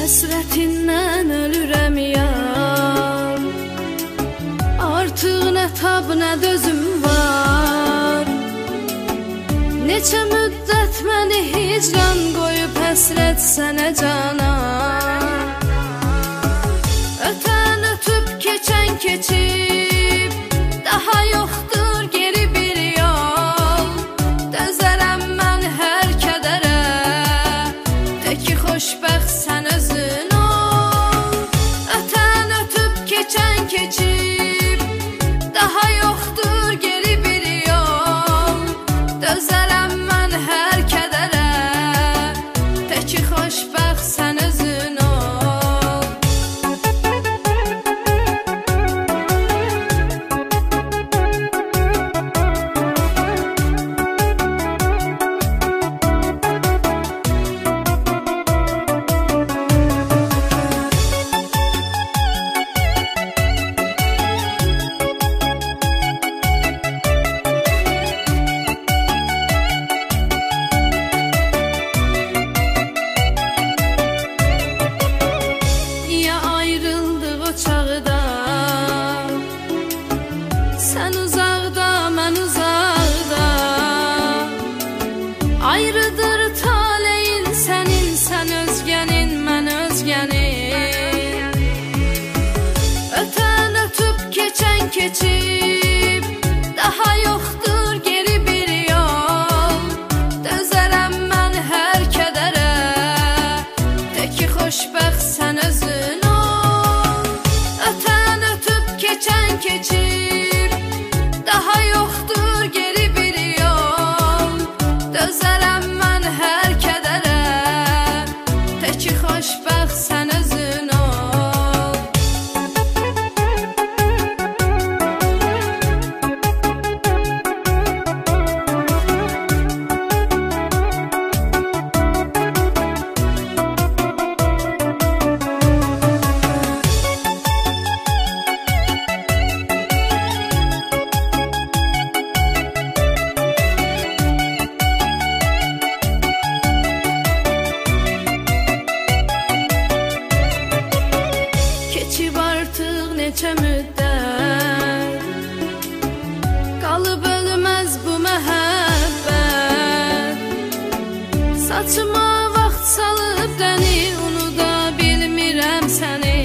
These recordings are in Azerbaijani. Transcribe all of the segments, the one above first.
Həsrətindən ölürəm yar, artıq nə tab, nə dözüm var. Neçə müddət məni hicran qoyub həsrət sənə canan. Ötən ötüb, keçən keçib, daha yoxdur geri bir yol. Dözərəm mən hər kədərə, de ki xoşbəxt sən özün ol. Ötən ötüb, keçən keçib, daha yoxdur geri bir yol. Dözərəm mən hər kədərə, de ki xoşbəxt sən özün ol. Sən uzaqda, mən uzaqda, ayrıdır taleyin sənin, sən özgənin, mən özgənin. Ötən ötüb, keçən keçib, daha yoxdur geri bir yol. Dözərəm mən hər kədərə, de ki xoşbəxt sən özün ol. Ötən ötüb, keçən keçib, daha yoxdur geri bir yol. Dözərəm mən hər kədərə, de ki xoşbəxt sən özün ol. Keçib artıq neçə müddət, qalıb ölməz bu məhəbbət. Saçıma vaxt salıb dəni, unuda bilmirəm səni.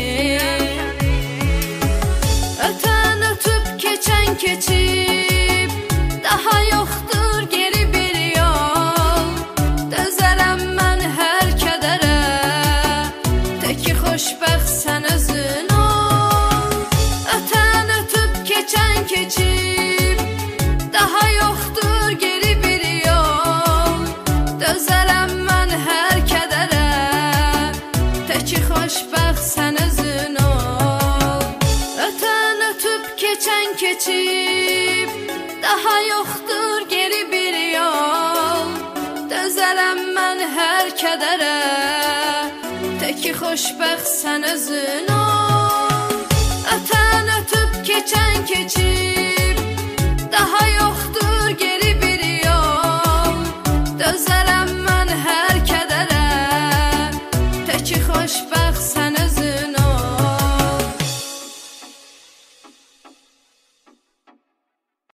Ötən ötüb, keçən keçib, daha yoxdur geri bir yol. Dözərəm mən hər kədərə, de ki xoşbəxt sən özün ol. Ötən ötüb, keçən keçib, daha yoxdur geri bir yol. Dözərəm mən hər kədərə, de ki xoşbəxt sən özün ol. Ötən ötüb, keçən keçib, daha yoxdur geri bir yol. Dözərəm mən hər kədərə, de ki xoşbəxt sən özün ol. Ötən ötüb, keçən keçib, daha yoxdur geri bir yol. Dözərəm mən hər kədərə, de ki xoşbəxt sən